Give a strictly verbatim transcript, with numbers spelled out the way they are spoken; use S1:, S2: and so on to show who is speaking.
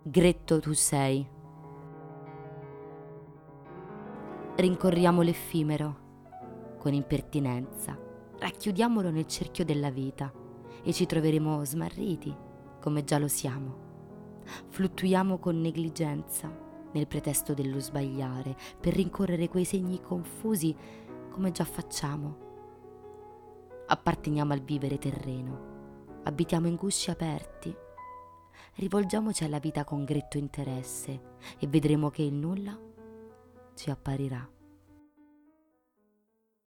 S1: Gretto tu sei. Rincorriamo l'effimero con impertinenza, racchiudiamolo nel cerchio della vita e ci troveremo smarriti come già lo siamo. Fluttuiamo con negligenza nel pretesto dello sbagliare per rincorrere quei segni confusi come già facciamo. Apparteniamo al vivere terreno, abitiamo in gusci aperti. Rivolgiamoci alla vita con gretto interesse e vedremo che il nulla ci apparirà.